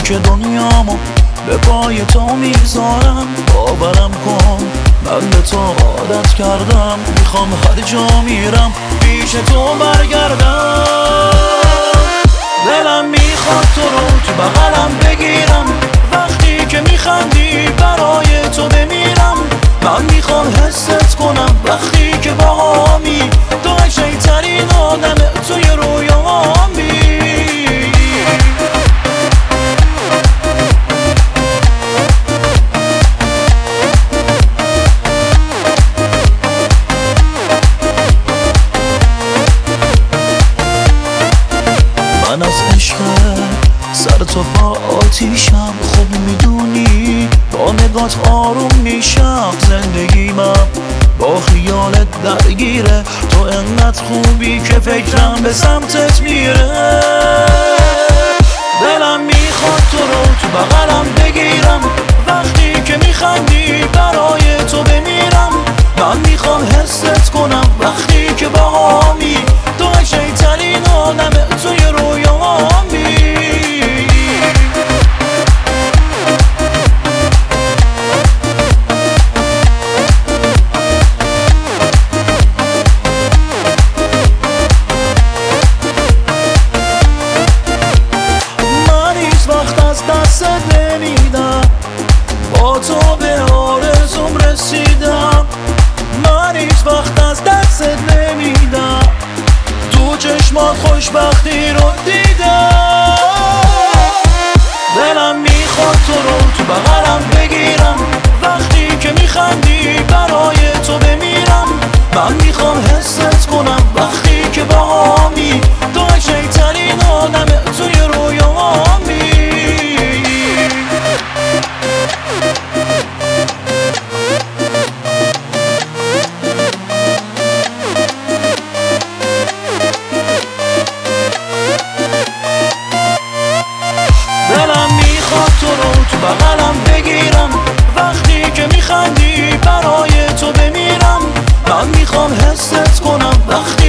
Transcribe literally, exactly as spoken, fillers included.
که دنیامو به پای تو میذارم. باورم کن من به تو عادت کردم، میخوام هر جا میرم پیش تو برگردم. دلم میخواد تو رو تو بغلم بگیرم، وقتی که میخندی برای تو بمیرم. من میخوام حست کنم وقتی که باهامی، تو قشنگترین آدمه توی رویامی. من از عشق سر تا پا آتیشم، خوب میدونی با نگات آروم میشم. زندگی من با خیالت درگیره، تو انقدر خوبی که فکرم به سمتت میره. دلم میخواد تو رو تو بغلم بگیرم، وقتی که میخندی برای تو بمیرم. من میخوام حست کنم وقتی که باهامی، تو قشنگترین آدمه توی رویامی. من هیچ وقت از دستت نمیدم، با تو به آرزوم رسیدم. من هیچ وقت از دستت نمیدم، تو چشمات خوشبختی رو دیدم. دلم میخواد تو رو تو بغلم بگیرم، وقتی که میخندی برای تو بمیرم. من میخوام حست کنم وقتی که باهامی، تو قشنگترین آدمه توی رویامی. دلم میخواد تو رو تو بغلم بگیرم، وقتی که میخندی برای تو بمیرم. من میخوام حست کنم وقتی